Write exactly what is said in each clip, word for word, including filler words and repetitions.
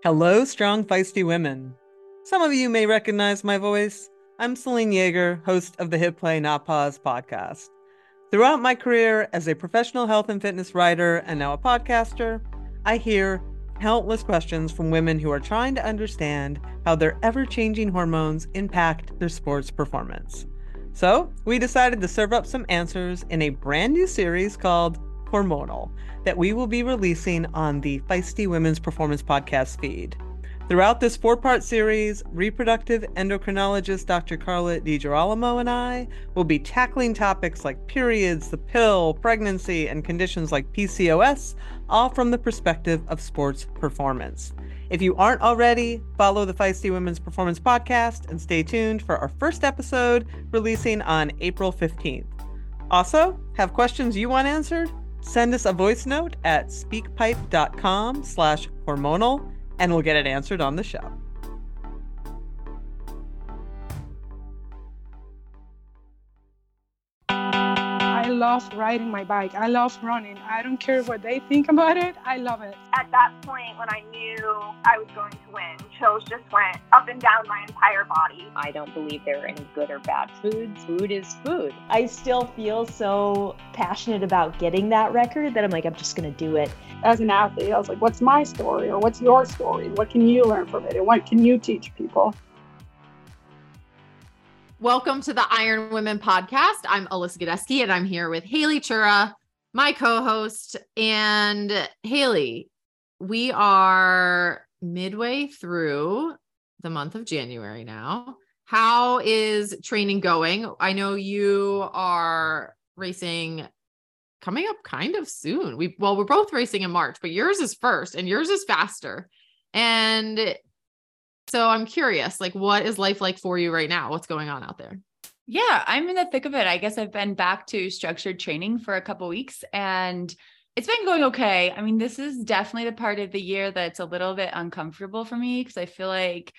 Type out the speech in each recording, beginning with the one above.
Hello, strong, feisty women. Some of you may recognize my voice. I'm Celine Yeager, host of the Hit Play Not Pause podcast. Throughout my career as a professional health and fitness writer and now a podcaster, I hear countless questions from women who are trying to understand how their ever-changing hormones impact their sports performance. So we decided to serve up some answers in a brand new series called Hormonal that we will be releasing on the Feisty Women's Performance podcast feed. Throughout this four-part series, reproductive endocrinologist Doctor Carla DiGirolamo and I will be tackling topics like periods, the pill, pregnancy, and conditions like P C O S, all from the perspective of sports performance. If you aren't already, follow the Feisty Women's Performance podcast and stay tuned for our first episode releasing on April fifteenth. Also, have questions you want answered? Send us a voice note at speakpipe.com slash hormonal and we'll get it answered on the show. I love riding my bike. I love running. I don't care what they think about it. I love it. At that point, when I knew I was going to win, chills just went up and down my entire body. I don't believe there are any good or bad foods. Food is food. I still feel so passionate about getting that record that I'm like, I'm just going to do it. As an athlete, I was like, what's my story or what's your story? What can you learn from it? And what can you teach people? Welcome to the Iron Women podcast. I'm Alyssa Godesky and I'm here with Haley Chura, my co-host. And Haley, we are midway through the month of January now. How is training going? I know you are racing coming up kind of soon. We well, we're both racing in March, but yours is first and yours is faster. And so I'm curious, like, what is life like for you right now? What's going on out there? Yeah, I'm in the thick of it. I guess I've been back to structured training for a couple of weeks and it's been going okay. I mean, this is definitely the part of the year that's a little bit uncomfortable for me because I feel like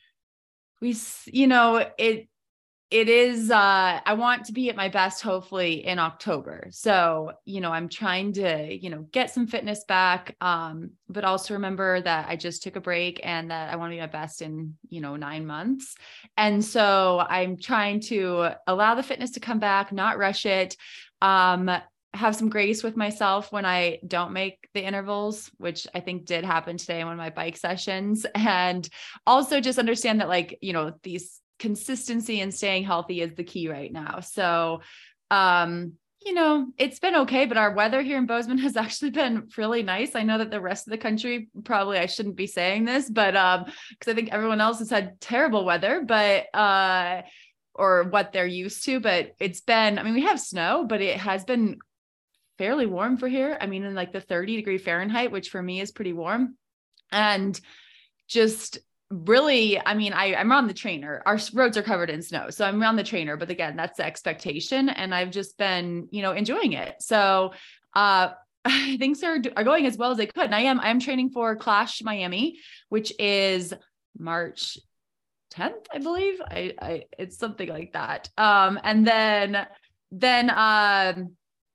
we, you know, it, it is, uh, I want to be at my best, hopefully in October. So, you know, I'm trying to, you know, get some fitness back. Um, but also remember that I just took a break and that I want to be my best in, you know, nine months. And so I'm trying to allow the fitness to come back, not rush it. Um, have some grace with myself when I don't make the intervals, which I think did happen today in one of my bike sessions. And also just understand that, like, you know, these consistency and staying healthy is the key right now. So, um, you know, it's been okay, but our weather here in Bozeman has actually been really nice. I know that the rest of the country, probably I shouldn't be saying this, but, um, cause I think everyone else has had terrible weather, but, uh, or what they're used to, but it's been, I mean, we have snow, but it has been fairly warm for here. I mean, in like the thirty degree Fahrenheit, which for me is pretty warm. And just really, I mean, I, I'm on the trainer. Our roads are covered in snow. So I'm on the trainer, but again, that's the expectation. And I've just been, you know, enjoying it. So, uh, things are, are going as well as they could. And I am, I am training for Clash Miami, which is March tenth, I believe. I, I, it's something like that. Um, and then, then, um,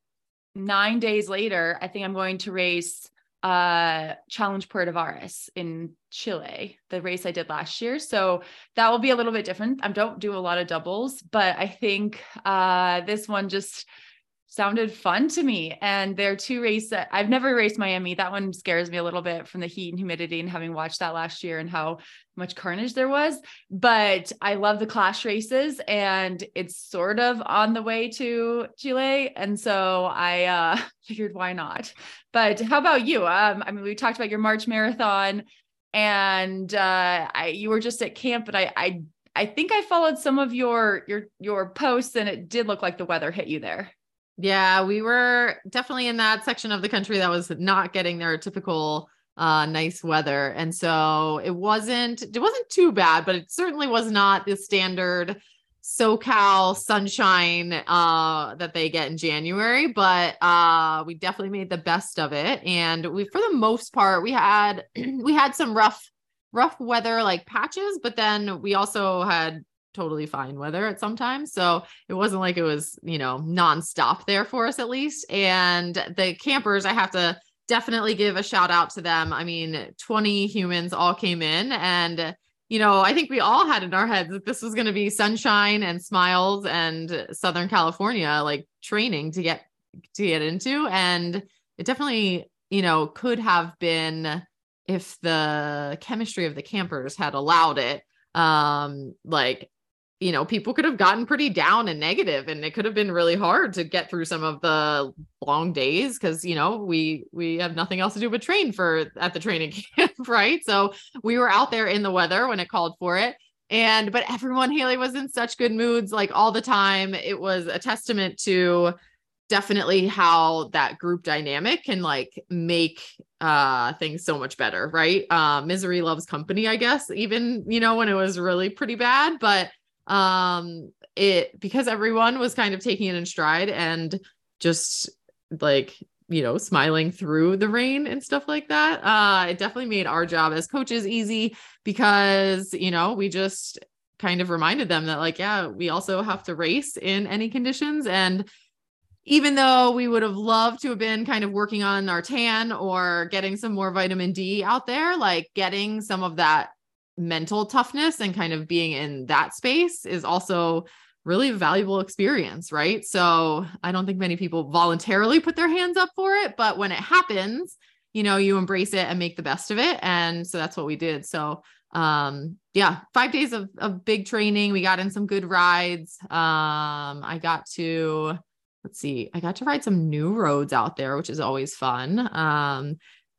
nine days later, I think I'm going to race uh Challenge Puerto Varas in Chile, the race I did last year. So that will be a little bit different. I don't do a lot of doubles, but I think uh this one just sounded fun to me. And there are two races that I've never raced Miami. That one scares me a little bit from the heat and humidity and having watched that last year and how much carnage there was. But I love the Clash races and it's sort of on the way to Chile. And so I uh, figured why not? But how about you? Um, I mean, we talked about your March marathon and uh, I, you were just at camp, but I, I, I think I followed some of your, your, your posts and it did look like the weather hit you there. Yeah, we were definitely in that section of the country that was not getting their typical uh, nice weather. And so it wasn't, it wasn't too bad, but it certainly was not the standard SoCal sunshine uh, that they get in January, but uh, we definitely made the best of it. And we, for the most part, we had, we had some rough, rough weather, like patches, but then we also had totally fine weather at some times. So it wasn't like it was, you know, nonstop there for us at least. And the campers, I have to definitely give a shout out to them. I mean, twenty humans all came in, and, you know, I think we all had in our heads that this was going to be sunshine and smiles and Southern California, like training to get, to get into. And it definitely, you know, could have been, if the chemistry of the campers had allowed it, um, like, you know, people could have gotten pretty down and negative, and it could have been really hard to get through some of the long days. Cause you know, we, we have nothing else to do but train for at the training camp. Right. So we were out there in the weather when it called for it. And, but everyone, Haley, was in such good moods, like all the time. It was a testament to definitely how that group dynamic can like make uh things so much better. Right. Uh, misery loves company, I guess, even, you know, when it was really pretty bad, but um it because everyone was kind of taking it in stride and just like, you know, smiling through the rain and stuff like that. Uh it definitely made our job as coaches easy, because, you know, we just kind of reminded them that like, yeah, we also have to race in any conditions. And even though we would have loved to have been kind of working on our tan or getting some more vitamin D out there, like getting some of that mental toughness and kind of being in that space is also really a valuable experience. Right. So I don't think many people voluntarily put their hands up for it, but when it happens, you know, you embrace it and make the best of it. And so that's what we did. So, um, yeah, five days of, of big training. We got in some good rides. Um, I got to, let's see, I got to ride some new roads out there, which is always fun. Um,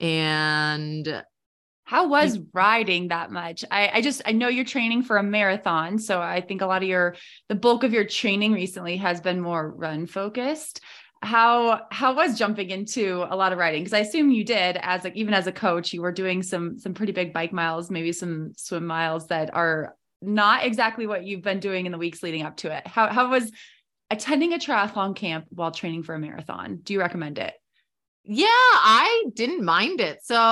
and How was riding that much? I, I just, I know you're training for a marathon. So I think a lot of your, the bulk of your training recently has been more run focused. How, how was jumping into a lot of riding? Cause I assume you did, as like, even as a coach, you were doing some, some pretty big bike miles, maybe some swim miles that are not exactly what you've been doing in the weeks leading up to it. How, how was attending a triathlon camp while training for a marathon? Do you recommend it? Yeah, I didn't mind it. So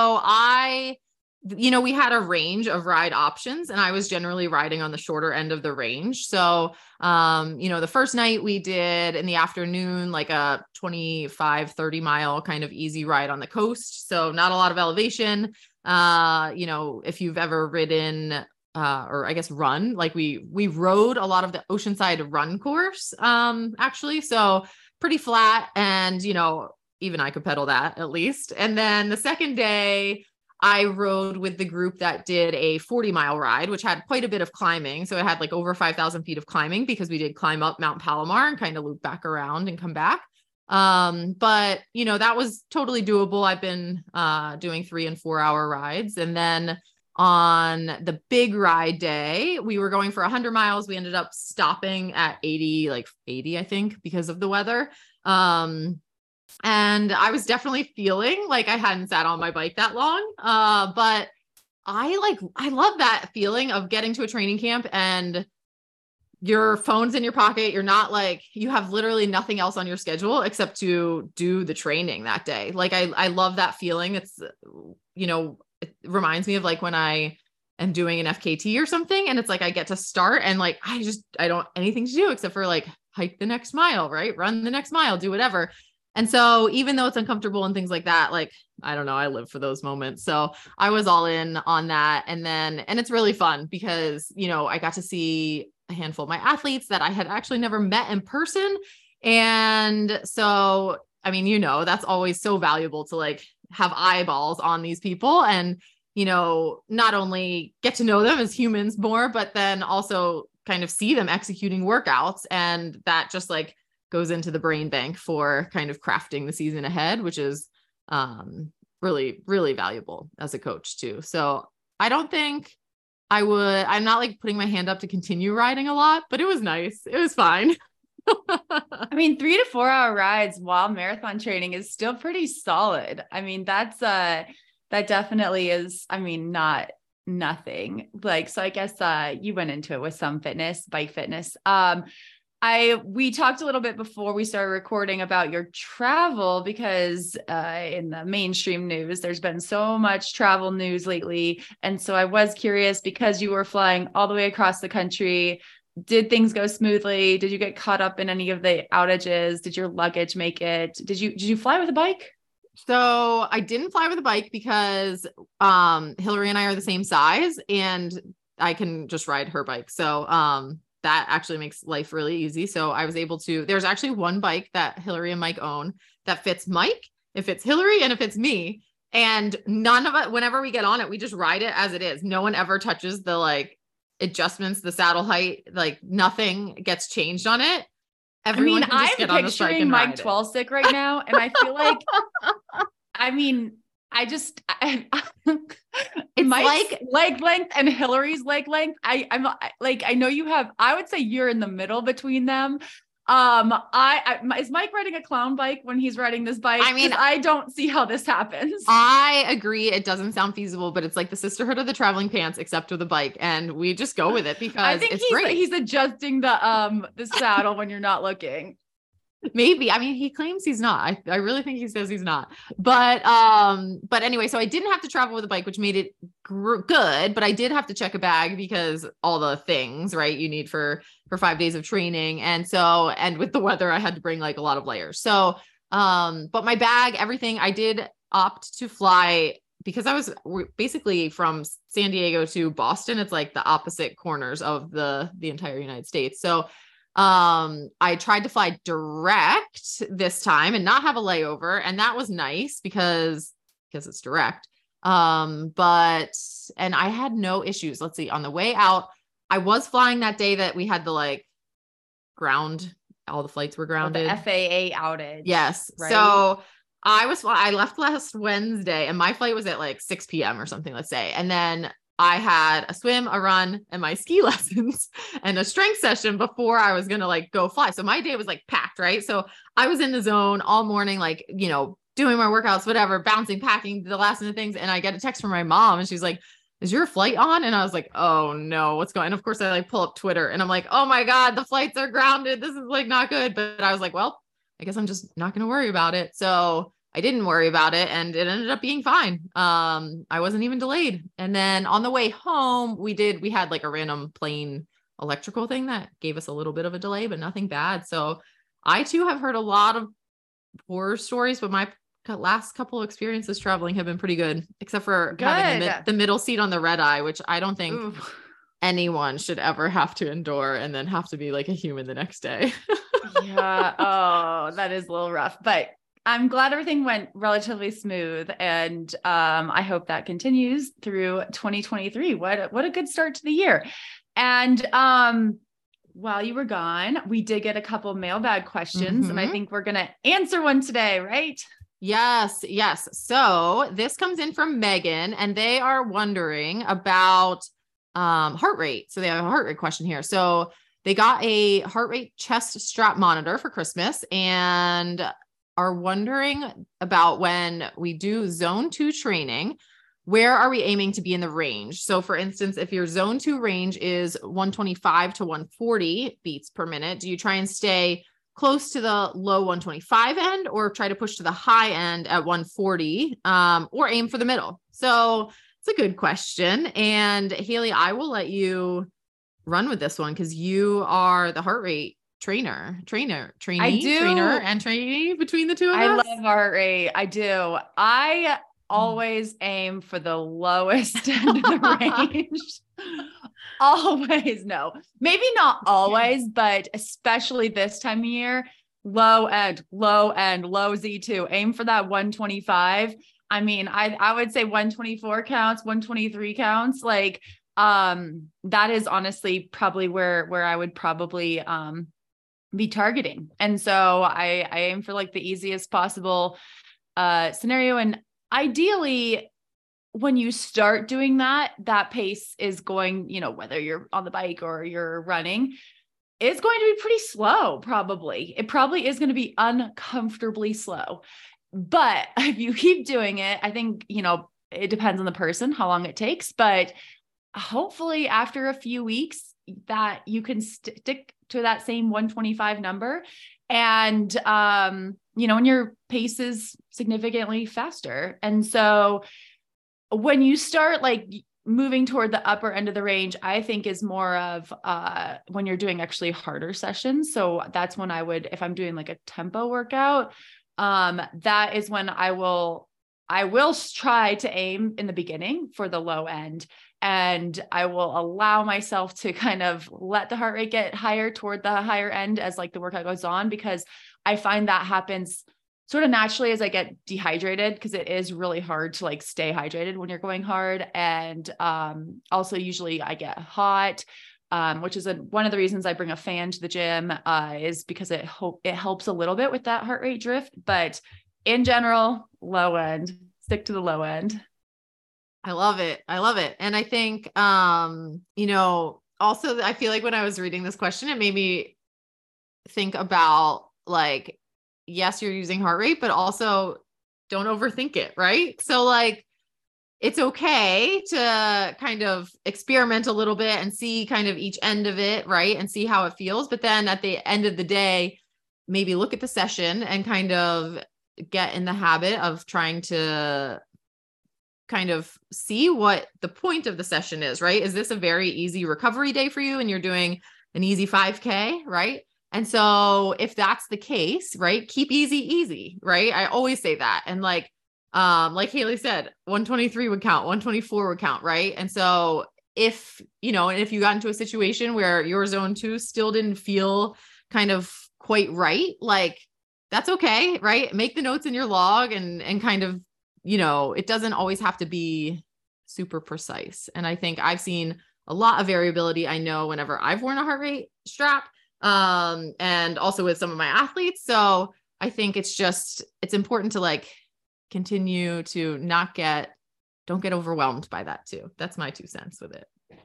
I, you know, we had a range of ride options, and I was generally riding on the shorter end of the range. So, um, you know, the first night we did in the afternoon, like a twenty-five, thirty mile kind of easy ride on the coast. So not a lot of elevation. Uh, you know, if you've ever ridden, uh, or I guess run, like we, we rode a lot of the Oceanside run course, um, actually. So pretty flat, and, you know, even I could pedal that at least. And then the second day, I rode with the group that did a forty mile ride, which had quite a bit of climbing. So it had like over five thousand feet of climbing, because we did climb up Mount Palomar and kind of loop back around and come back. Um, but you know, that was totally doable. I've been, uh, doing three and four hour rides. And then on the big ride day, we were going for a hundred miles. We ended up stopping at eighty, like eighty, I think, because of the weather. Um, And I was definitely feeling like I hadn't sat on my bike that long. Uh, but I like, I love that feeling of getting to a training camp and your phone's in your pocket. You're not like, you have literally nothing else on your schedule except to do the training that day. Like, I, I love that feeling. It's, you know, it reminds me of like when I am doing an F K T or something, and it's like, I get to start and like, I just, I don't anything to do except for like hike the next mile, right? Run the next mile, do whatever. And so even though it's uncomfortable and things like that, like, I don't know, I live for those moments. So I was all in on that. And then, and it's really fun because, you know, I got to see a handful of my athletes that I had actually never met in person. And so, I mean, you know, that's always so valuable to like have eyeballs on these people and, you know, not only get to know them as humans more, but then also kind of see them executing workouts. And that just like goes into the brain bank for kind of crafting the season ahead, which is um, really, really valuable as a coach too. So I don't think I would, I'm not like putting my hand up to continue riding a lot, but it was nice. It was fine. I mean, three to four hour rides while marathon training is still pretty solid. I mean, that's uh that definitely is, I mean, not nothing. Like, so I guess uh you went into it with some fitness, bike fitness. Um, I, we talked a little bit before we started recording about your travel, because uh, in the mainstream news, there's been so much travel news lately. And so I was curious, because you were flying all the way across the country, did things go smoothly? Did you get caught up in any of the outages? Did your luggage make it? Did you, did you fly with a bike? So I didn't fly with a bike because um, Hillary and I are the same size and I can just ride her bike. So um, that actually makes life really easy. So I was able to, there's actually one bike that Hillary and Mike own that fits Mike, it fits Hillary, and it fits me. And none of it, whenever we get on it, we just ride it as it is. No one ever touches the like adjustments, the saddle height, like nothing gets changed on it. Everyone I mean, I'm picturing Mike Twelsick right now, and I feel like, I mean, I just, I, it's Mike's like leg length and Hillary's leg length. I, I'm like, I know you have, I would say you're in the middle between them. Um, I, I is Mike riding a clown bike when he's riding this bike? I mean, I don't see how this happens. I agree. It doesn't sound feasible, but it's like the sisterhood of the traveling pants, except with a bike. And we just go with it because I think it's he's, great. He's adjusting the, um, the saddle when you're not looking. Maybe. I mean, he claims he's not. I, I really think he says he's not. But um, but anyway, so I didn't have to travel with a bike, which made it gr- good. But I did have to check a bag because all the things, right, you need for for five days of training. And so, and with the weather, I had to bring like a lot of layers. So, um, but my bag, everything, I did opt to fly because I was basically from San Diego to Boston. It's like the opposite corners of the the entire United States. So um I tried to fly direct this time and not have a layover, and that was nice because because it's direct. Um but and I had no issues. Let's see, on the way out, I was flying that day that we had the like ground, all the flights were grounded. Oh, the F A A outage. Yes. Right? So I was I left last Wednesday and my flight was at like six p.m. or something, let's say. And then I had a swim, a run, and my ski lessons and a strength session before I was going to like go fly. So my day was like packed, right? So I was in the zone all morning, like, you know, doing my workouts, whatever, bouncing, packing the last minute things. And I get a text from my mom and she's like, is your flight on? And I was like, oh no, what's going on? And of course I like pull up Twitter and I'm like, oh my God, the flights are grounded. This is like not good. But I was like, well, I guess I'm just not going to worry about it. So I didn't worry about it and it ended up being fine. Um, I wasn't even delayed. And then on the way home, we did, we had like a random plane electrical thing that gave us a little bit of a delay, but nothing bad. So I too have heard a lot of horror stories, but my last couple of experiences traveling have been pretty good, except for good. having the, mid- the middle seat on the red eye, which I don't think Ooh. anyone should ever have to endure and then have to be like a human the next day. Yeah. Oh, that is a little rough, but I'm glad everything went relatively smooth. And um, I hope that continues through twenty twenty-three. What, a, what a good start to the year. And um, while you were gone, we did get a couple mailbag questions mm-hmm. and I think we're going to answer one today, right? Yes. Yes. So this comes in from Megan and they are wondering about um, heart rate. So they have a heart rate question here. So they got a heart rate chest strap monitor for Christmas and are wondering about when we do zone two training, where are we aiming to be in the range? So for instance, if your zone two range is one twenty-five to one forty beats per minute, do you try and stay close to the low one twenty-five end or try to push to the high end at one forty um, or aim for the middle? So it's a good question. And Haley, I will let you run with this one because you are the heart rate trainer, trainer, trainee, I do. trainer and trainee between the two of I us. love heart rate. I do. I always aim for the lowest end of the range. Always. No, maybe not always, but especially this time of year, low end, low end, low Z two, aim for that one twenty-five. I mean, I, I would say one twenty-four counts, one twenty-three counts. Like, um, that is honestly probably where, where I would probably, um, be targeting. And so I, I aim for like the easiest possible, uh, scenario. And ideally, when you start doing that, that pace is going, you know, whether you're on the bike or you're running, it's going to be pretty slow. Probably. It probably is going to be uncomfortably slow, but if you keep doing it, I think, you know, it depends on the person, how long it takes, but hopefully after a few weeks that you can st- stick to that same one twenty-five number. And, um, you know, when your pace is significantly faster. And so when you start like moving toward the upper end of the range, I think is more of, uh, when you're doing actually harder sessions. So that's when I would, if I'm doing like a tempo workout, um, that is when I will, I will try to aim in the beginning for the low end. And I will allow myself to kind of let the heart rate get higher toward the higher end as like the workout goes on, because I find that happens sort of naturally as I get dehydrated, because it is really hard to like stay hydrated when you're going hard. And um, also usually I get hot, um, which is a, one of the reasons I bring a fan to the gym uh, is because it ho- it helps a little bit with that heart rate drift. But in general, low end, stick to the low end. I love it. I love it. And I think, um, you know, also I feel like when I was reading this question, it made me think about like, yes, you're using heart rate, but also don't overthink it. Right. So like, it's okay to kind of experiment a little bit and see kind of each end of it. Right. And see how it feels. But then at the end of the day, maybe look at the session and kind of get in the habit of trying to kind of see what the point of the session is, right? Is this a very easy recovery day for you and you're doing an easy five K, right? And so if that's the case, right, keep easy, easy, right? I always say that. And like, um, like Haley said, one twenty-three would count, one twenty-four would count, right? And so if, you know, and if you got into a situation where your zone two still didn't feel kind of quite right, like that's okay, right? Make the notes in your log and, and kind of, you know, it doesn't always have to be super precise. And I think I've seen a lot of variability. I know whenever I've worn a heart rate strap, um, and also with some of my athletes. So I think it's just, it's important to like continue to not get, don't get overwhelmed by that too. That's my two cents with it.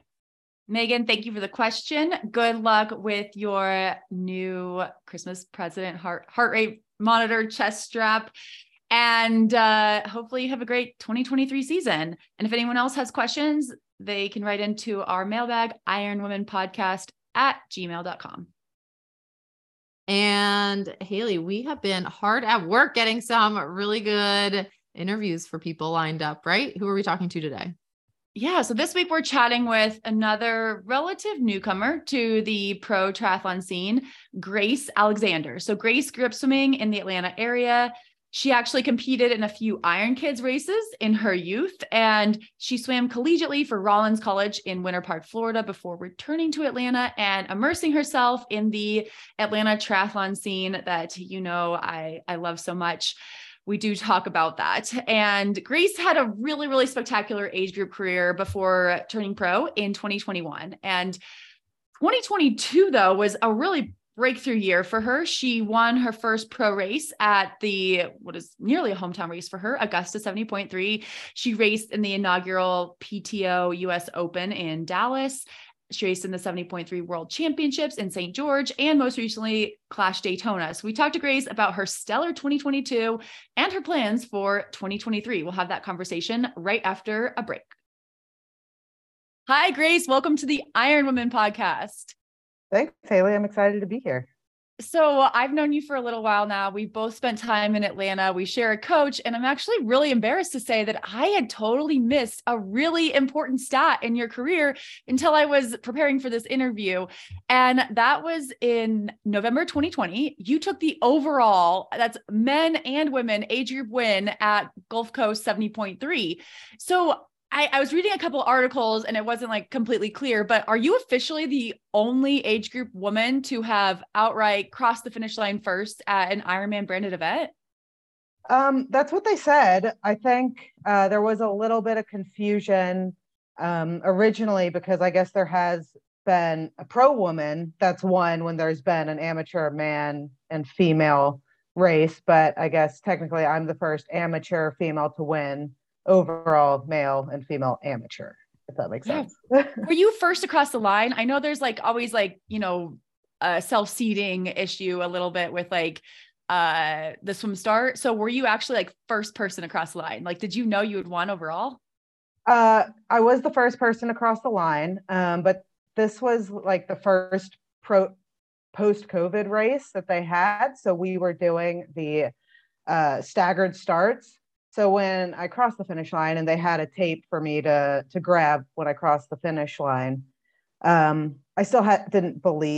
Megan, thank you for the question. Good luck with your new Christmas present heart, heart rate monitor chest strap. And uh, hopefully you have a great twenty twenty-three season. And if anyone else has questions, they can write into our mailbag, ironwomenpodcast at gmail dot com. And Haley, we have been hard at work getting some really good interviews for people lined up, right? Who are we talking to today? Yeah. So this week we're chatting with another relative newcomer to the pro triathlon scene, Grace Alexander. So Grace grew up swimming in the Atlanta area. She actually competed in a few Iron Kids races in her youth, and she swam collegiately for Rollins College in Winter Park, Florida, before returning to Atlanta and immersing herself in the Atlanta triathlon scene that, you know, I, I love so much. We do talk about that. And Grace had a really, really spectacular age group career before turning pro in twenty twenty-one. And twenty twenty-two, though, was a really breakthrough year for her. She won her first pro race at the, what is nearly a hometown race for her, Augusta seventy point three. She raced in the inaugural P T O U S Open in Dallas. She raced in the seventy point three World Championships in Saint George, and most recently Clash Daytona. So we talked to Grace about her stellar twenty twenty-two and her plans for twenty twenty-three. We'll have that conversation right after a break. Hi, Grace. Welcome to the Iron Women podcast. Thanks, Haley. I'm excited to be here. So I've known you for a little while now. We've both spent time in Atlanta. We share a coach, and I'm actually really embarrassed to say that I had totally missed a really important stat in your career until I was preparing for this interview. And that was in November twenty twenty. You took the overall, that's men and women age group win at Gulf Coast seventy point three. So I, I was reading a couple articles and it wasn't like completely clear, but are you officially the only age group woman to have outright crossed the finish line first at an Ironman branded event? Um, that's what they said. I think uh, there was a little bit of confusion um, originally because I guess there has been a pro woman that's won when there's been an amateur man and female race. But I guess technically I'm the first amateur female to win overall male and female amateur, if that makes sense. Yeah. Were you first across the line? I know there's like always like, you know, a self-seeding issue a little bit with like uh the swim start. So were you actually like first person across the line? Like, did you know you had won overall? Uh, I was the first person across the line, um, but this was like the first pro post-COVID race that they had. So we were doing the uh, staggered starts. So when I crossed the finish line and they had a tape for me to to grab when I crossed the finish line, um, I still had, didn't believe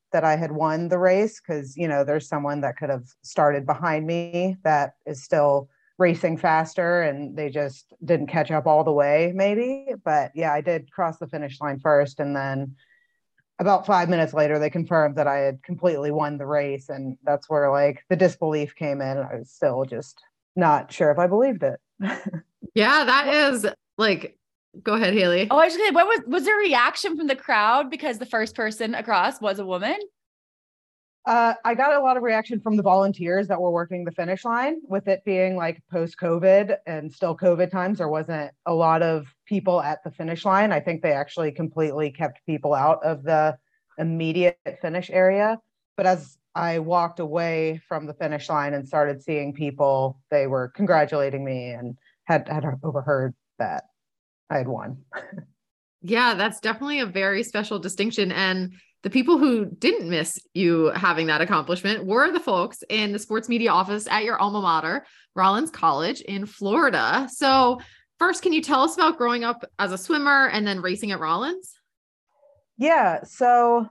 that I had won the race because, you know, there's someone that could have started behind me that is still racing faster and they just didn't catch up all the way maybe. But yeah, I did cross the finish line first. And then about five minutes later, they confirmed that I had completely won the race. And that's where like the disbelief came in. I was still just not sure if I believed it. Yeah, that is like, go ahead, Haley. Oh, I was gonna, what was, was there a reaction from the crowd because the first person across was a woman? Uh, I got a lot of reaction from the volunteers that were working the finish line with it being like post-COVID and still COVID times. There wasn't a lot of people at the finish line. I think they actually completely kept people out of the immediate finish area. But as I walked away from the finish line and started seeing people, they were congratulating me and had, had overheard that I had won. Yeah, that's definitely a very special distinction. And the people who didn't miss you having that accomplishment were the folks in the sports media office at your alma mater, Rollins College in Florida. So first, can you tell us about growing up as a swimmer and then racing at Rollins? Yeah, so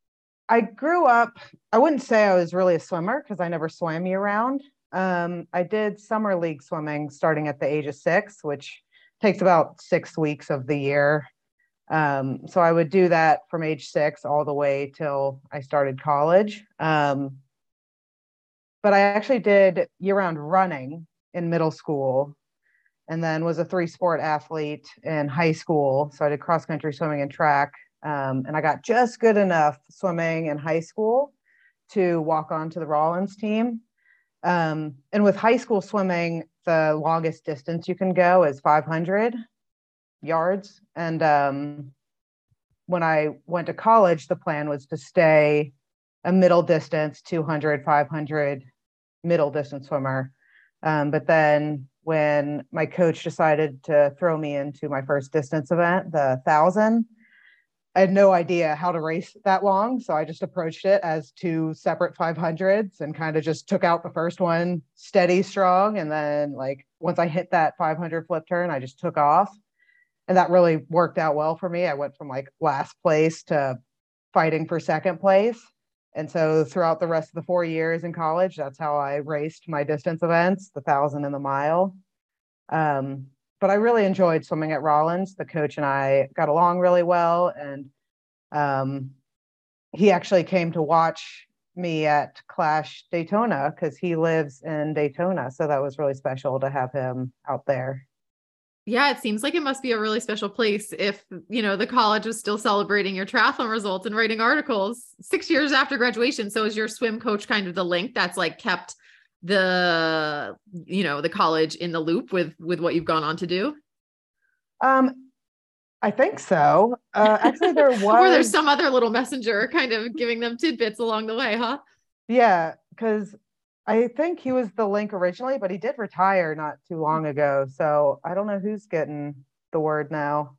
I grew up, I wouldn't say I was really a swimmer because I never swam year round. Um, I did summer league swimming starting at the age of six, which takes about six weeks of the year. Um, so I would do that from age six all the way till I started college. Um, but I actually did year-round running in middle school and then was a three-sport athlete in high school. So I did cross-country swimming and track. Um, and I got just good enough swimming in high school to walk on to the Rollins team. Um, and with high school swimming, the longest distance you can go is five hundred yards. And um, when I went to college, the plan was to stay a middle distance, two hundred, five hundred middle distance swimmer. Um, but then when my coach decided to throw me into my first distance event, the thousand, I had no idea how to race that long. So I just approached it as two separate five hundreds and kind of just took out the first one steady, strong. And then like, once I hit that five hundred flip turn, I just took off. And that really worked out well for me. I went from like last place to fighting for second place. And so throughout the rest of the four years in college, that's how I raced my distance events, the thousand and the mile. Um, but I really enjoyed swimming at Rollins. The coach and I got along really well. And um, he actually came to watch me at Clash Daytona because he lives in Daytona. So that was really special to have him out there. Yeah, it seems like it must be a really special place if, you know, the college was still celebrating your triathlon results and writing articles six years after graduation. So is your swim coach kind of the link that's like kept the, you know, the college in the loop with, with what you've gone on to do? Um, I think so. Uh, actually, there was. Or there's some other little messenger kind of giving them tidbits along the way, huh? Yeah, because I think he was the link originally, but he did retire not too long ago. So I don't know who's getting the word now.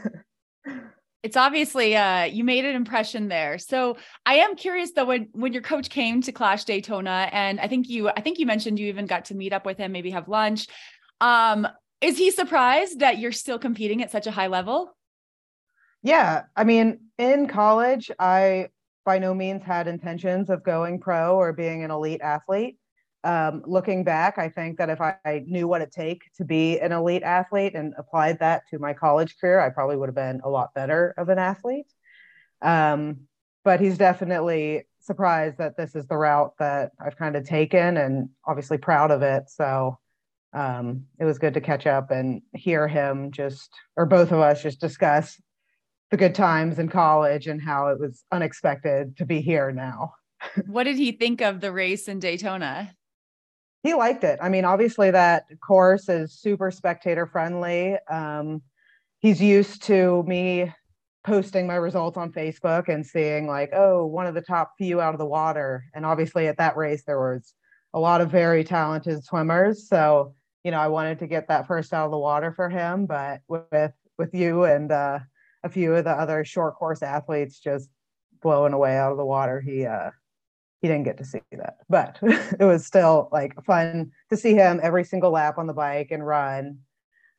It's obviously uh, you made an impression there. So I am curious though, when, when your coach came to Clash Daytona, and I think you, I think you mentioned you even got to meet up with him, maybe have lunch. Um, is he surprised that you're still competing at such a high level? Yeah. I mean, in college, I by no means had intentions of going pro or being an elite athlete. Um, looking back, I think that if I, I knew what it take to be an elite athlete and applied that to my college career, I probably would have been a lot better of an athlete. Um, but he's definitely surprised that this is the route that I've kind of taken and obviously proud of it. So um, it was good to catch up and hear him just, or both of us just discuss the good times in college and how it was unexpected to be here now. What did he think of the race in Daytona? He liked it. I mean, obviously that course is super spectator friendly. Um, he's used to me posting my results on Facebook and seeing like, oh, one of the top few out of the water. And obviously at that race, there was a lot of very talented swimmers. So, you know, I wanted to get that first out of the water for him, but with, with you and uh, a few of the other short course athletes just blowing away out of the water, he, uh, he didn't get to see that, but it was still like fun to see him every single lap on the bike and run.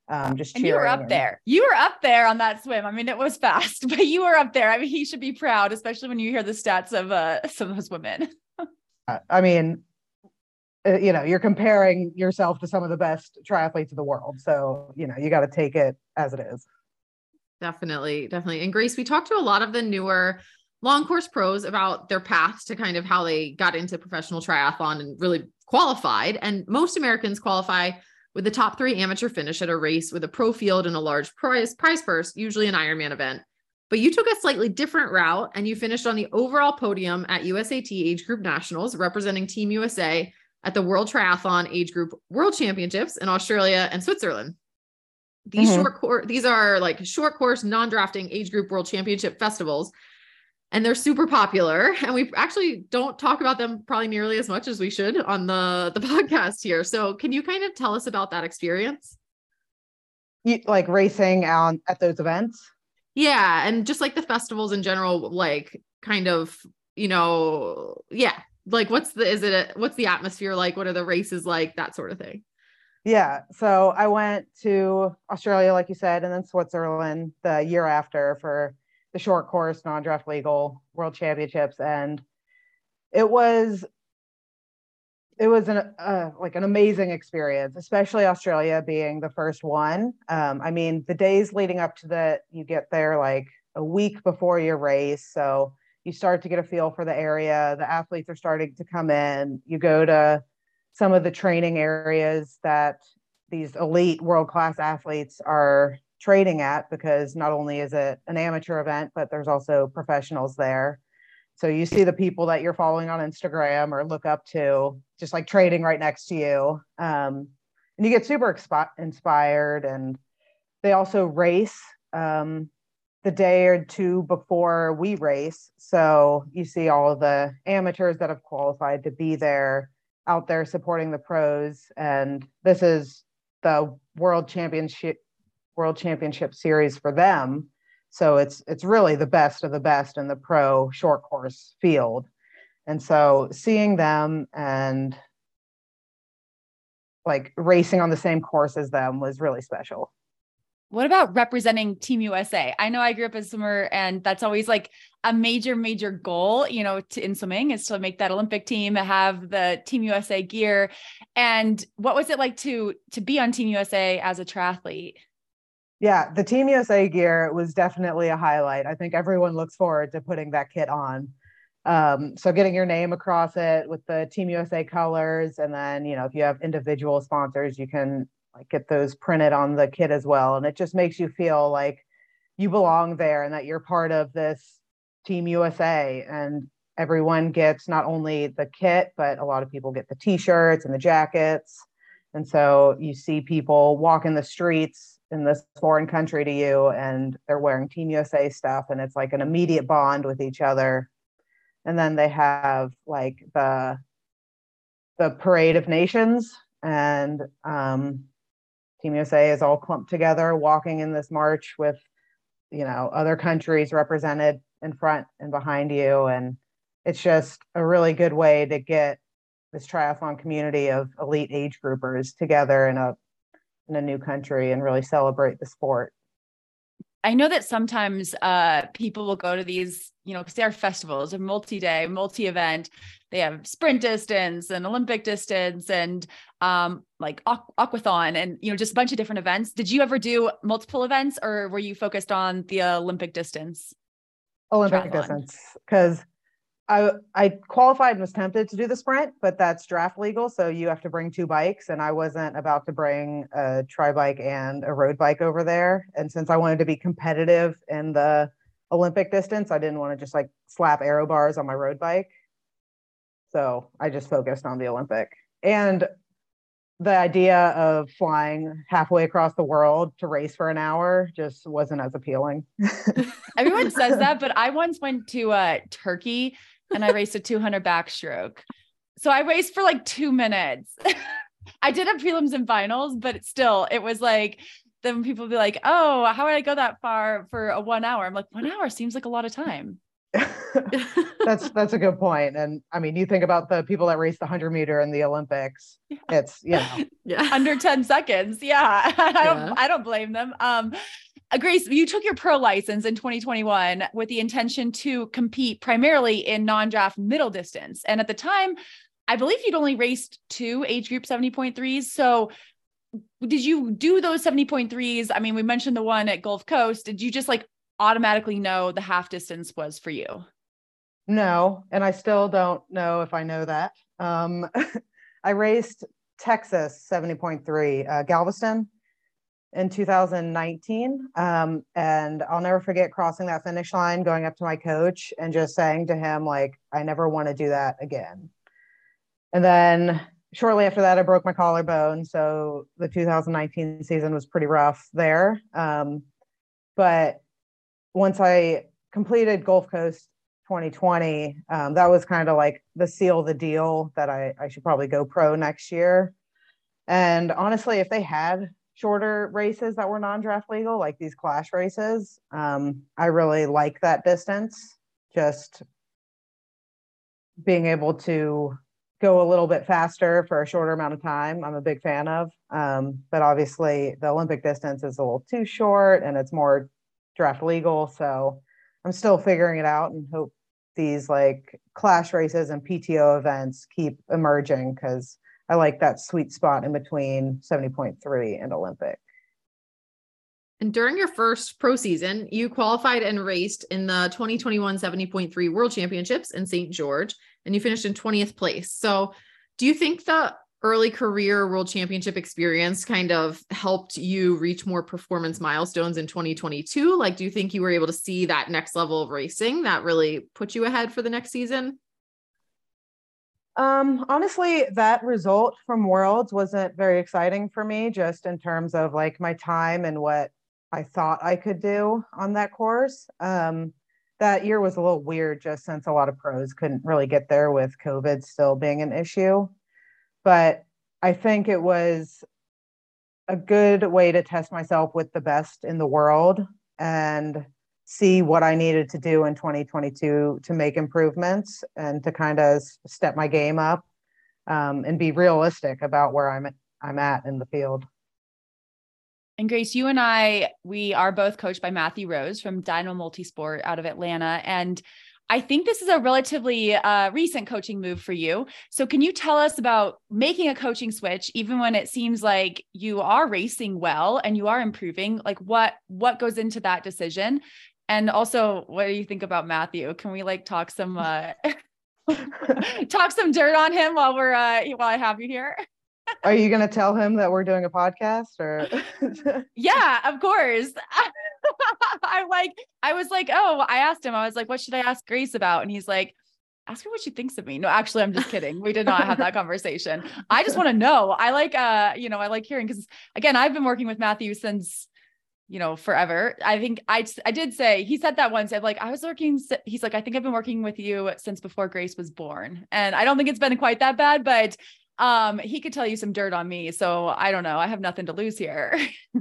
um, just And cheering. you were up and- there. You were up there on that swim. I mean, it was fast, but you were up there. I mean, he should be proud, especially when you hear the stats of uh, some of those women. I mean, uh, you know, you're comparing yourself to some of the best triathletes of the world. So, you know, you got to take it as it is. Definitely, definitely. And Grace, we talked to a lot of the newer long course pros about their paths to kind of how they got into professional triathlon and really qualified. And most Americans qualify with the top three amateur finish at a race with a pro field and a large prize, prize purse, usually an Ironman event. But you took a slightly different route and you finished on the overall podium at U S A T Age Group Nationals, representing Team U S A at the World Triathlon Age Group World Championships in Australia and Switzerland. These Mhm. short course, these are like short course, non-drafting age group world championship festivals, and they're super popular. And we actually don't talk about them probably nearly as much as we should on the, the podcast here. So can you kind of tell us about that experience? You, like racing on at those events. Yeah. And just like the festivals in general, like kind of, you know, yeah. Like what's the, is it, a, what's the atmosphere like? What are the races like? That sort of thing. Yeah. So I went to Australia, like you said, and then Switzerland the year after for the short course, non-draft legal world championships. And it was, it was an, uh, like an amazing experience, especially Australia being the first one. Um, I mean, the days leading up to the, you get there like a week before your race. So you start to get a feel for the area. The athletes are starting to come in. You go to some of the training areas that these elite world-class athletes are training at, because not only is it an amateur event, but there's also professionals there. So you see the people that you're following on Instagram or look up to, just like training right next to you. Um, and you get super expi- inspired. And they also race um, the day or two before we race. So you see all of the amateurs that have qualified to be there, out there supporting the pros. And this is the world championship world championship series for them. So it's it's really the best of the best in the pro short course field. And so seeing them and like racing on the same course as them was really special. What about representing Team U S A? I know I grew up as a swimmer, and that's always like a major, major goal, you know, to, in swimming is to make that Olympic team, have the Team U S A gear. And what was it like to, to be on Team U S A as a triathlete? Yeah, the Team U S A gear was definitely a highlight. I think everyone looks forward to putting that kit on. Um, so getting your name across it with the Team U S A colors, and then, you know, if you have individual sponsors, you can like get those printed on the kit as well. And it just makes you feel like you belong there and that you're part of this Team U S A. And everyone gets not only the kit, but a lot of people get the t-shirts and the jackets. And so you see people walking the streets in this foreign country to you, and they're wearing Team U S A stuff, and it's like an immediate bond with each other. And then they have like the the Parade of Nations, and um, Team U S A is all clumped together, walking in this march with, you know, other countries represented in front and behind you. And it's just a really good way to get this triathlon community of elite age groupers together in a in a new country and really celebrate the sport. I know that sometimes uh, people will go to these, you know, because they are festivals, a multi-day, multi-event. They have sprint distance and Olympic distance and um, like aqu- aquathon and, you know, just a bunch of different events. Did you ever do multiple events, or were you focused on the Olympic distance? Olympic triathlon? distance, because I I qualified and was tempted to do the sprint, but that's draft legal, so you have to bring two bikes, and I wasn't about to bring a tri bike and a road bike over there. And since I wanted to be competitive in the Olympic distance, I didn't want to just like slap aero bars on my road bike. So I just focused on the Olympic. And the idea of flying halfway across the world to race for an hour just wasn't as appealing. Everyone says that, but I once went to uh, Turkey and I raced a two hundred backstroke. So I raced for like two minutes. I did have prelims and finals, but still, it was like, then people be like, oh, how would I go that far for a one hour? I'm like, one hour seems like a lot of time. that's that's a good point. And I mean, you think about the people that race the hundred meter in the Olympics. Yeah. It's you know, yeah, under ten seconds. Yeah, I Yeah. don't I don't blame them. Um, uh, Grace, you took your pro license in twenty twenty-one with the intention to compete primarily in non-draft middle distance, and at the time, I believe you'd only raced two age group seventy point threes. So did you do those seventy point threes? I mean, we mentioned the one at Gulf Coast. Did you just like automatically know the half distance was for you? No, and I still don't know if I know that. Um, I raced Texas seventy point three, uh, Galveston in two thousand nineteen. Um, and I'll never forget crossing that finish line, going up to my coach and just saying to him, like, I never want to do that again. And then shortly after that, I broke my collarbone. So the two thousand nineteen season was pretty rough there. Um, but once I completed Gulf Coast twenty twenty, um, that was kind of like the seal of the deal that I, I should probably go pro next year. And honestly, if they had shorter races that were non-draft legal, like these clash races, um, I really like that distance. Just being able to go a little bit faster for a shorter amount of time, I'm a big fan of. Um, but obviously the Olympic distance is a little too short and it's more draft legal. So I'm still figuring it out and hope these like clash races and P T O events keep emerging, because I like that sweet spot in between seventy point three and Olympic. And during your first pro season, you qualified and raced in the twenty twenty-one seventy point three World Championships in Saint George, and you finished in twentieth place. So do you think the early career World Championship experience kind of helped you reach more performance milestones in twenty twenty-two? Like, do you think you were able to see that next level of racing that really put you ahead for the next season? Um, honestly, that result from Worlds wasn't very exciting for me, just in terms of like my time and what I thought I could do on that course. Um, that year was a little weird, just since a lot of pros couldn't really get there with COVID still being an issue. But I think it was a good way to test myself with the best in the world and see what I needed to do in twenty twenty-two to make improvements and to kind of step my game up, um, and be realistic about where I'm at, I'm at in the field. And Grace, you and I, we are both coached by Matthew Rose from Dynamo Multisport out of Atlanta. And I think this is a relatively uh, recent coaching move for you. So can you tell us about making a coaching switch, even when it seems like you are racing well and you are improving? Like what, what goes into that decision? And also, what do you think about Matthew? Can we like talk some, uh, talk some dirt on him while we're, uh, while I have you here? Are you going to tell him that we're doing a podcast or? Yeah, of course. I like, I was like, oh, I asked him, I was like, what should I ask Grace about? And he's like, ask her what she thinks of me. No, actually, I'm just kidding. We did not have that conversation. I just want to know. I like, uh, you know, I like hearing, because again, I've been working with Matthew since, you know, forever. I think I, I did say, he said that once. I'm like, I was working. He's like, I think I've been working with you since before Grace was born. And I don't think it's been quite that bad, but um, he could tell you some dirt on me. So I don't know. I have nothing to lose here.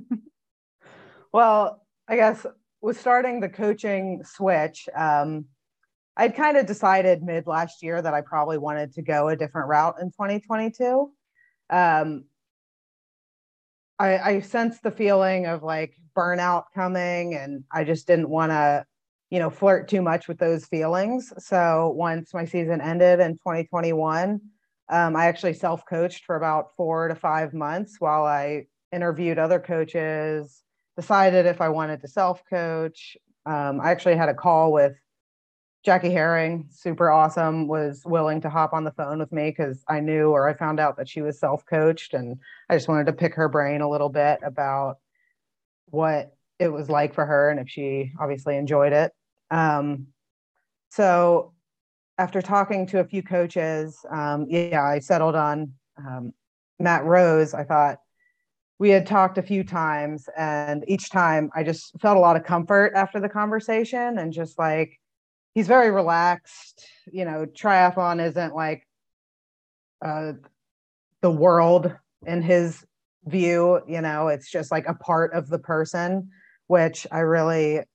Well, I guess with starting the coaching switch, um, I'd kind of decided mid last year that I probably wanted to go a different route in twenty twenty-two. Um, I, I sensed the feeling of like burnout coming, and I just didn't want to, you know, flirt too much with those feelings. So once my season ended in twenty twenty-one, um, I actually self-coached for about four to five months while I interviewed other coaches, decided if I wanted to self-coach. Um, I actually had a call with Jackie Herring, super awesome, was willing to hop on the phone with me because I knew, or I found out that she was self-coached, and I just wanted to pick her brain a little bit about what it was like for her and if she obviously enjoyed it. Um, so after talking to a few coaches, um, yeah, I settled on um, Matt Rose. I thought we had talked a few times, and each time I just felt a lot of comfort after the conversation, and just like, he's very relaxed. You know, triathlon isn't like uh, the world in his view, you know, it's just like a part of the person, which I really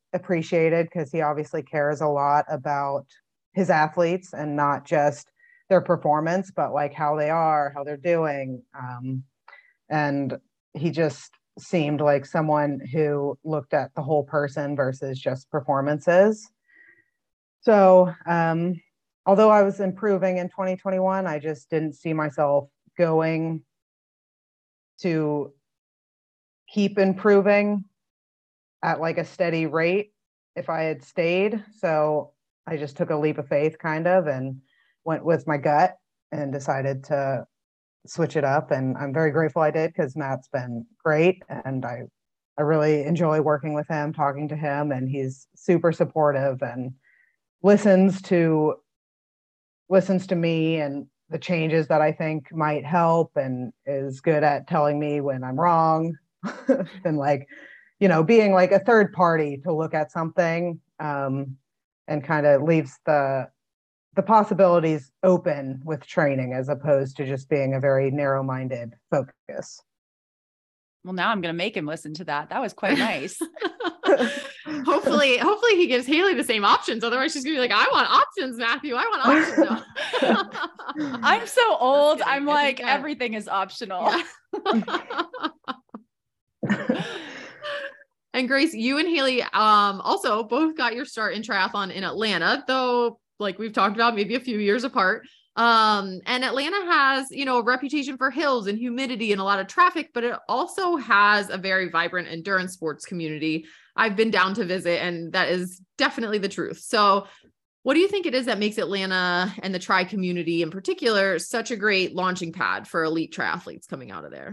appreciated because he obviously cares a lot about his athletes and not just their performance, but like how they are, how they're doing. Um, and he just seemed like someone who looked at the whole person versus just performances. So, um, although I was improving in twenty twenty-one, I just didn't see myself going to keep improving at like a steady rate if I had stayed. So I just took a leap of faith kind of and went with my gut and decided to switch it up. And I'm very grateful I did because Matt's been great. And I, I really enjoy working with him, talking to him, and he's super supportive and listens to listens to me and the changes that I think might help, and is good at telling me when I'm wrong and like, you know, being like a third party to look at something, um, and kind of leaves the the possibilities open with training as opposed to just being a very narrow-minded focus. Well, now I'm going to make him listen to that. That was quite nice. hopefully, hopefully he gives Haley the same options. Otherwise she's gonna be like, I want options, Matthew. I want options. No. I'm so old. I'm I like, think that- everything is optional. Yeah. And Grace, you and Haley um, also both got your start in triathlon in Atlanta, though, like we've talked about, maybe a few years apart. Um, and Atlanta has, you know, a reputation for hills and humidity and a lot of traffic, but it also has a very vibrant endurance sports community. I've been down to visit, and that is definitely the truth. So what do you think it is that makes Atlanta and the tri community in particular such a great launching pad for elite triathletes coming out of there?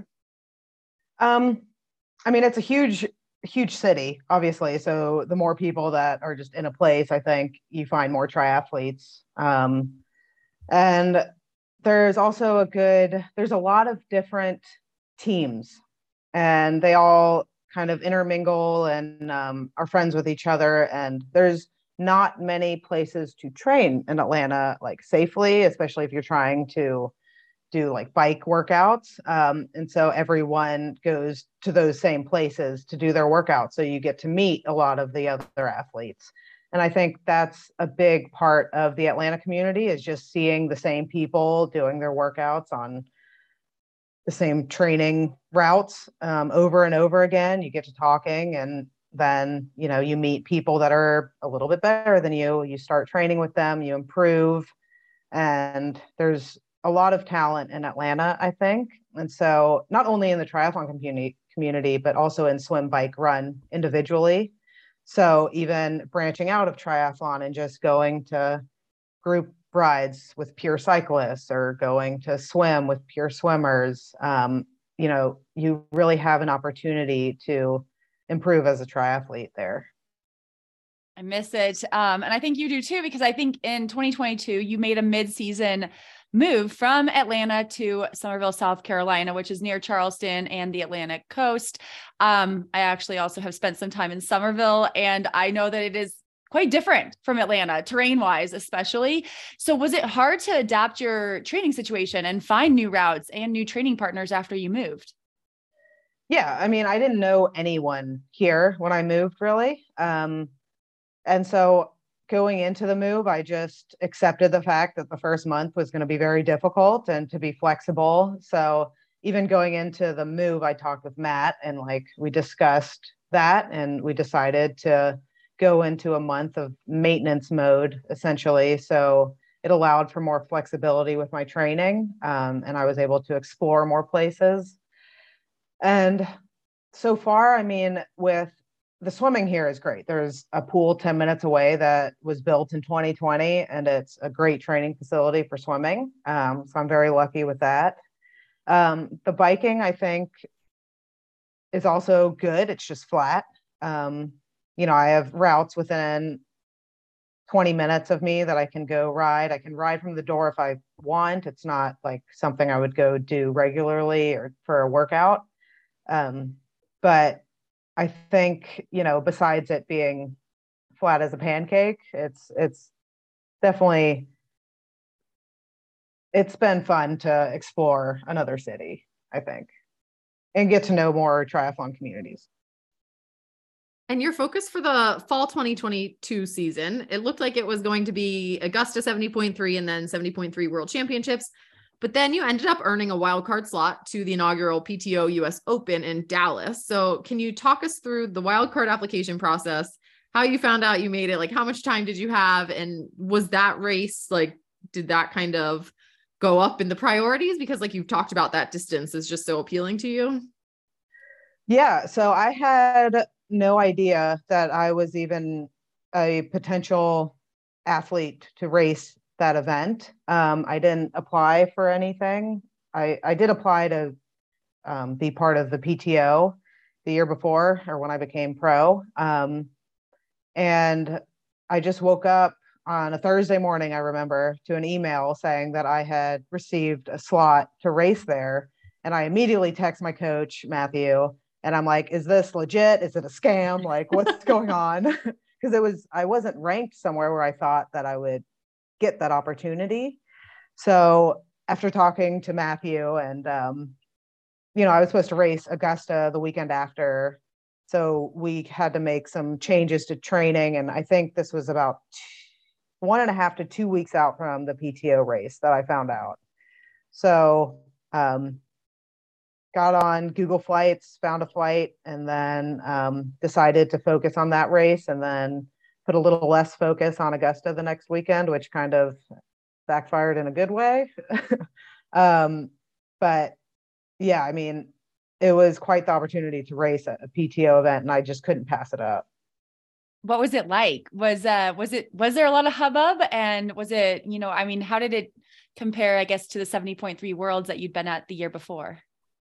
Um, I mean, it's a huge, huge city, obviously. So the more people that are just in a place, I think you find more triathletes. Um, and there's also a good, there's a lot of different teams, and they all kind of intermingle and um, are friends with each other. And there's not many places to train in Atlanta, like safely, especially if you're trying to do like bike workouts. Um, and so everyone goes to those same places to do their workouts. So you get to meet a lot of the other athletes. And I think that's a big part of the Atlanta community, is just seeing the same people doing their workouts on the same training routes um, over and over again. You get to talking, and then, you know, you meet people that are a little bit better than you. You start training with them, you improve. And there's a lot of talent in Atlanta, I think. And so not only in the triathlon community, community, but also in swim, bike, run individually. So even branching out of triathlon and just going to group rides with pure cyclists or going to swim with pure swimmers, um, you know, you really have an opportunity to improve as a triathlete there. I miss it. Um, and I think you do too, because I think in twenty twenty-two, you made a mid-season move from Atlanta to Summerville, South Carolina, which is near Charleston and the Atlantic coast. Um, I actually also have spent some time in Summerville, and I know that it is quite different from Atlanta, terrain-wise, especially. So was it hard to adapt your training situation and find new routes and new training partners after you moved? Yeah, I mean, I didn't know anyone here when I moved, really. Um, and so going into the move, I just accepted the fact that the first month was going to be very difficult and to be flexible. So even going into the move, I talked with Matt, and like we discussed that, and we decided to go into a month of maintenance mode, essentially. So it allowed for more flexibility with my training, um, and I was able to explore more places. And so far, I mean, with the swimming here is great. There's a pool ten minutes away that was built in twenty twenty, and it's a great training facility for swimming. Um, so I'm very lucky with that. Um, the biking, I think, is also good. It's just flat. Um, you know, I have routes within twenty minutes of me that I can go ride. I can ride from the door if I want. It's not like something I would go do regularly or for a workout. Um, but I think, you know, besides it being flat as a pancake, it's it's definitely, it's been fun to explore another city, I think, and get to know more triathlon communities. And your focus for the fall twenty twenty-two season, it looked like it was going to be Augusta seventy point three and then seventy point three World Championships. But then you ended up earning a wild card slot to the inaugural P T O U S Open in Dallas. So can you talk us through the wild card application process, how you found out you made it? Like, how much time did you have? And was that race, like, did that kind of go up in the priorities? Because like you've talked about, that distance is just so appealing to you. Yeah. So I had no idea that I was even a potential athlete to race that event. Um, I didn't apply for anything. I, I did apply to um, be part of the P T O the year before, or when I became pro. Um, and I just woke up on a Thursday morning, I remember, to an email saying that I had received a slot to race there. And I immediately text my coach, Matthew, and I'm like, is this legit? Is it a scam? Like, what's going on? Because it was, I wasn't ranked somewhere where I thought that I would get that opportunity. So after talking to Matthew and, um, you know, I was supposed to race Augusta the weekend after. So we had to make some changes to training. And I think this was about one and a half to two weeks out from the P T O race that I found out. So, um, got on Google Flights, found a flight, and then um, decided to focus on that race, and then put a little less focus on Augusta the next weekend, which kind of backfired in a good way. um, but yeah, I mean, it was quite the opportunity to race at a P T O event, and I just couldn't pass it up. What was it like? Was uh was it was there a lot of hubbub? And was it, you know, I mean, how did it compare, I guess, to the seventy point three Worlds that you'd been at the year before?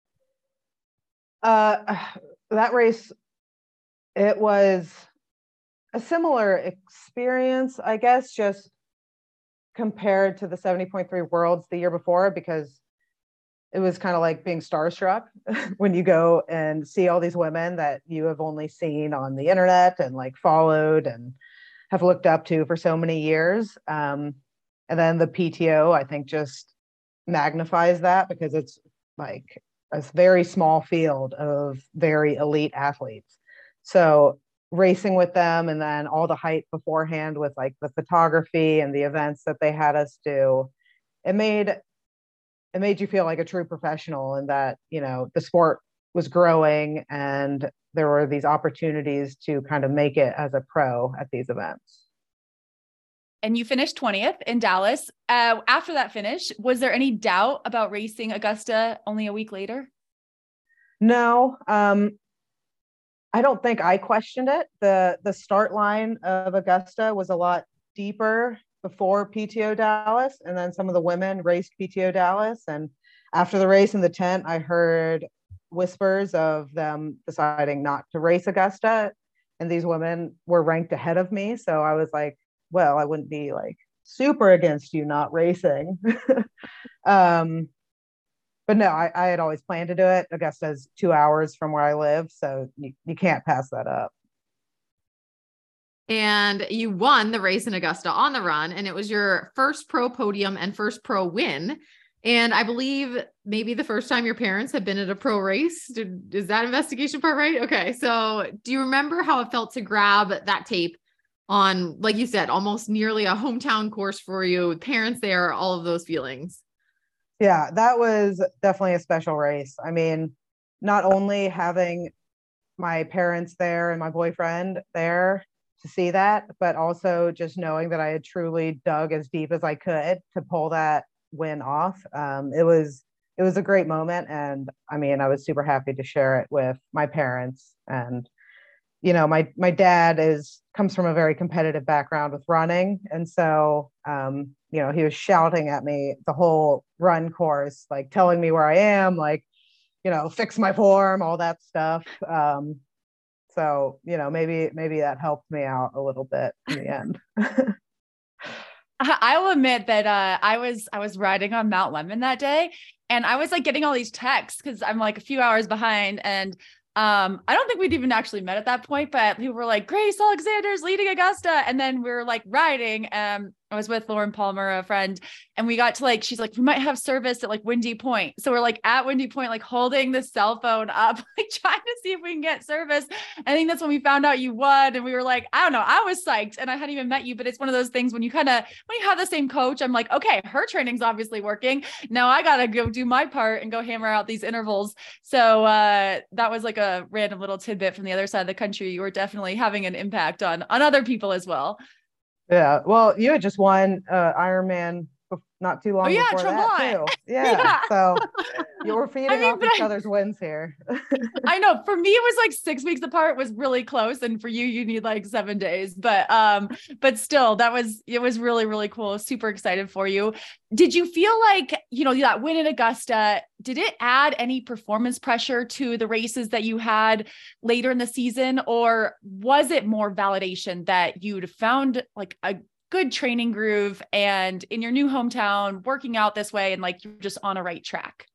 Uh, that race, it was a similar experience, I guess, just compared to the seventy point three Worlds the year before, because it was kind of like being starstruck when you go and see all these women that you have only seen on the internet and like followed and have looked up to for so many years. Um, and then the P T O, I think, just magnifies that, because it's like a very small field of very elite athletes. So racing with them, and then all the hype beforehand with like the photography and the events that they had us do, it made it made you feel like a true professional, and that, you know, the sport was growing and there were these opportunities to kind of make it as a pro at these events. And you finished twentieth in Dallas. Uh, after that finish, was there any doubt about racing Augusta only a week later? No, um, I don't think I questioned it. The the start line of Augusta was a lot deeper before P T O Dallas, and then some of the women raced P T O Dallas. And after the race in the tent, I heard whispers of them deciding not to race Augusta, and these women were ranked ahead of me. So I was like, well, I wouldn't be like super against you not racing. um, but no, I, I had always planned to do it. Augusta's two hours from where I live, so you, you can't pass that up. And you won the race in Augusta on the run, and it was your first pro podium and first pro win. And I believe maybe the first time your parents had been at a pro race. Did, is that investigation part right? Okay. So do you remember how it felt to grab that tape on, like you said, almost nearly a hometown course for you, with parents there, all of those feelings? Yeah, that was definitely a special race. I mean, not only having my parents there and my boyfriend there to see that, but also just knowing that I had truly dug as deep as I could to pull that win off. Um, it was, it was a great moment. And I mean, I was super happy to share it with my parents. And, you know, my, my dad is, comes from a very competitive background with running. And so, um, you know, he was shouting at me the whole run course, like telling me where I am, like, you know, fix my form, all that stuff. Um, so, you know, maybe, maybe that helped me out a little bit in the end. I will admit that uh, I was I was riding on Mount Lemmon that day, and I was like getting all these texts because I'm like a few hours behind, and um, I don't think we'd even actually met at that point, but people were like, Grace Alexander's leading Augusta, and then we were like riding, um, I was with Lauren Palmer, a friend, and we got to like, she's like, we might have service at like Windy Point. So we're like at Windy Point, like holding the cell phone up, like trying to see if we can get service. I think that's when we found out you won. And we were like, I don't know, I was psyched and I hadn't even met you, but it's one of those things when you kind of, when you have the same coach, I'm like, okay, her training's obviously working. Now I got to go do my part and go hammer out these intervals. So uh, that was like a random little tidbit from the other side of the country. You were definitely having an impact on, on other people as well. Yeah. Well, you had just won uh, Ironman bef- not too long Oh, yeah, before Tremblant. that too. Yeah. Yeah. So you were feeding I mean, off but each I- other's wins here. I know for me, it was like six weeks apart was really close. And for you, you need like seven days, but, um, but still that was, it was really, really cool. Super excited for you. Did you feel like, you know, that win in Augusta, did it add any performance pressure to the races that you had later in the season? Or was it more validation that you'd found like a good training groove and in your new hometown working out this way and like you're just on a right track?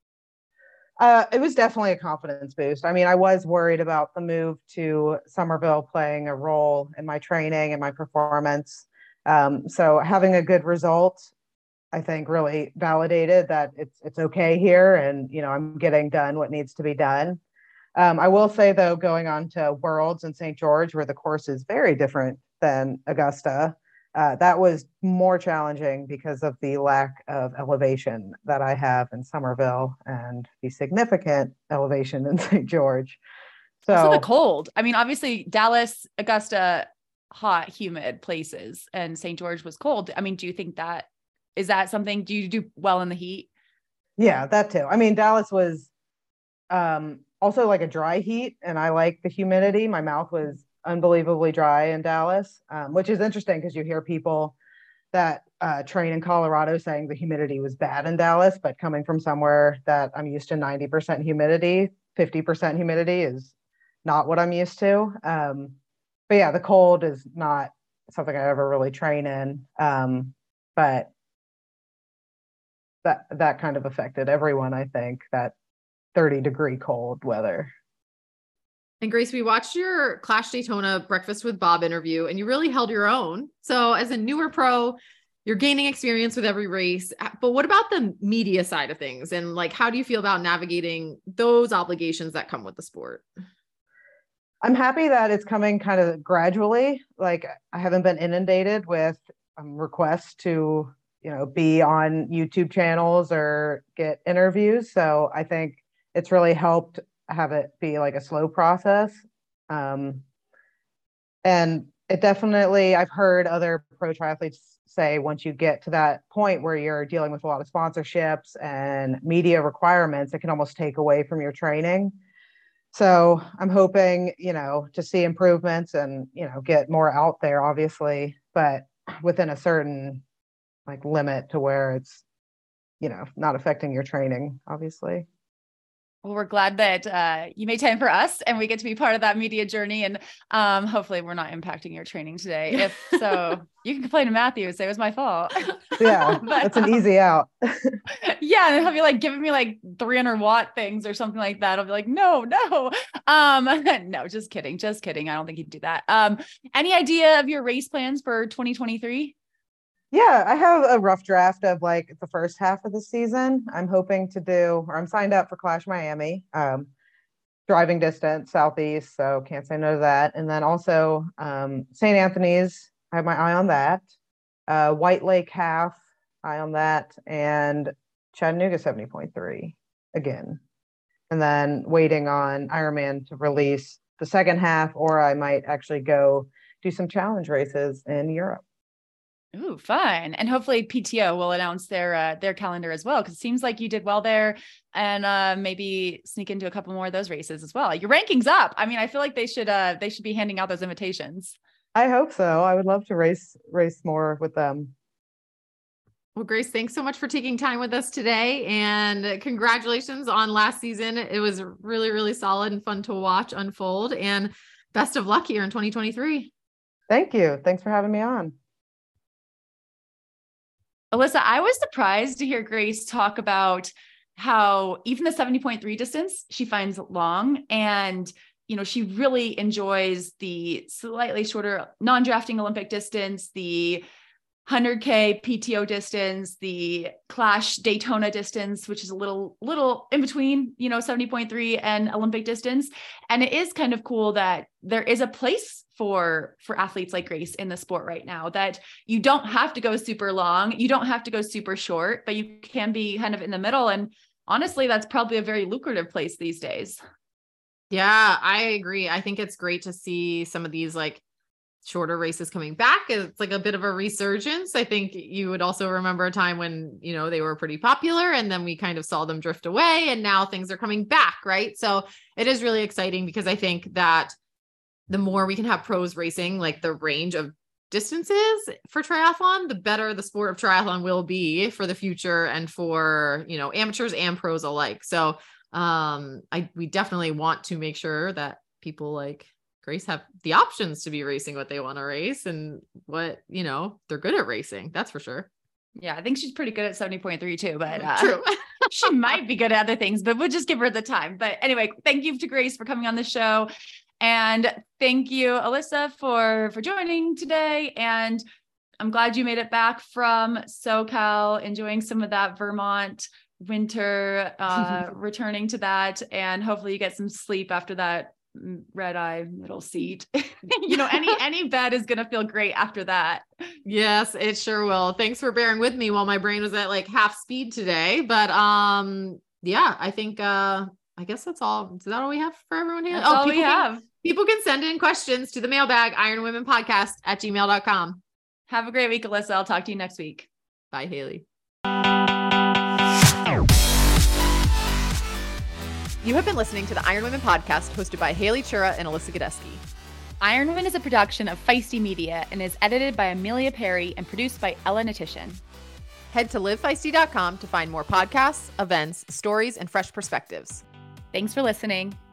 Uh, it was definitely a confidence boost. I mean, I was worried about the move to Somerville playing a role in my training and my performance. Um, so having a good result, I think, really validated that it's it's okay here, and you know, I'm getting done what needs to be done. Um, I will say though, going on to Worlds in Saint George, where the course is very different than Augusta, Uh, that was more challenging because of the lack of elevation that I have in Somerville and the significant elevation in Saint George. So also the cold. I mean, obviously Dallas, Augusta, hot, humid places, and Saint George was cold. I mean, do you think that, is that something, do you do well in the heat? yeah, that too. I mean, Dallas was um, also like a dry heat, and I like the humidity. My mouth was unbelievably dry in Dallas, um, which is interesting because you hear people that uh, train in Colorado saying the humidity was bad in Dallas, but coming from somewhere that I'm used to ninety percent humidity, fifty percent humidity is not what I'm used to. Um, but yeah, the cold is not something I ever really train in. Um, but that, that kind of affected everyone, I think, that thirty degree cold weather. And Grace, we watched your Clash Daytona Breakfast with Bob interview and you really held your own. So as a newer pro, you're gaining experience with every race, but what about the media side of things? And like, how do you feel about navigating those obligations that come with the sport? I'm happy that it's coming kind of gradually. Like I haven't been inundated with um, requests to, you know, be on YouTube channels or get interviews. So I think it's really helped have it be like a slow process. Um, and it definitely, I've heard other pro triathletes say, once you get to that point where you're dealing with a lot of sponsorships and media requirements, it can almost take away from your training. So I'm hoping, you know, to see improvements and, you know, get more out there, obviously, but within a certain like limit to where it's, you know, not affecting your training, obviously. Well, we're glad that uh, you made time for us and we get to be part of that media journey. And um, hopefully we're not impacting your training today. If so, you can complain to Matthew, say it was my fault. Yeah, but, that's an easy out. Yeah. And he'll be like giving me like three hundred watt things or something like that. I'll be like, no, no. Um, no, just kidding. Just kidding. I don't think he'd do that. Um, any idea of your race plans for twenty twenty-three? Yeah, I have a rough draft of like the first half of the season. I'm hoping to do, or I'm signed up for Clash Miami, um, driving distance, Southeast, so can't say no to that. And then also um, Saint Anthony's, I have my eye on that. Uh, White Lake half, eye on that. And Chattanooga seventy point three again. And then waiting on Ironman to release the second half, or I might actually go do some challenge races in Europe. Ooh, fun. And hopefully P T O will announce their, uh, their calendar as well. Cause it seems like you did well there and, uh, maybe sneak into a couple more of those races as well. Your ranking's up. I mean, I feel like they should, uh, they should be handing out those invitations. I hope so. I would love to race, race more with them. Well, Grace, thanks so much for taking time with us today and congratulations on last season. It was really, really solid and fun to watch unfold, and best of luck here in twenty twenty-three. Thank you. Thanks for having me on. Alyssa, I was surprised to hear Grace talk about how even the seventy point three distance she finds long, and, you know, she really enjoys the slightly shorter non-drafting Olympic distance, the hundred K P T O distance, the Clash Daytona distance, which is a little, little in between, you know, seventy point three and Olympic distance. And it is kind of cool that there is a place for, for athletes like Grace in the sport right now, that you don't have to go super long. You don't have to go super short, but you can be kind of in the middle. And honestly, that's probably a very lucrative place these days. Yeah, I agree. I think it's great to see some of these like shorter races coming back. It's like a bit of a resurgence. I think you would also remember a time when, you know, they were pretty popular and then we kind of saw them drift away and now things are coming back. Right. So it is really exciting because I think that the more we can have pros racing, like the range of distances for triathlon, the better the sport of triathlon will be for the future and for, you know, amateurs and pros alike. So um, I, we definitely want to make sure that people like Grace have the options to be racing what they want to race and what, you know, they're good at racing. That's for sure. Yeah. I think she's pretty good at seventy point three too, but uh, true. she might be good at other things, but we'll just give her the time. But anyway, thank you to Grace for coming on the show. And thank you, Alyssa, for, for joining today. And I'm glad you made it back from SoCal, enjoying some of that Vermont winter, uh, returning to that. And hopefully you get some sleep after that red eye middle seat. You know, any, any bed is going to feel great after that. Yes, it sure will. Thanks for bearing with me while my brain was at like half speed today. But um, yeah, I think, uh, I guess that's all. Is that all we have for everyone here? That's oh, all we can, have. People can send in questions to the mailbag, Iron Women Podcast at gmail dot com. Have a great week, Alyssa. I'll talk to you next week. Bye, Haley. You have been listening to the Iron Women Podcast hosted by Haley Chura and Alyssa Godesky. Iron Women is a production of Feisty Media and is edited by Amelia Perry and produced by Ella Natishan. Head to live feisty dot com to find more podcasts, events, stories, and fresh perspectives. Thanks for listening.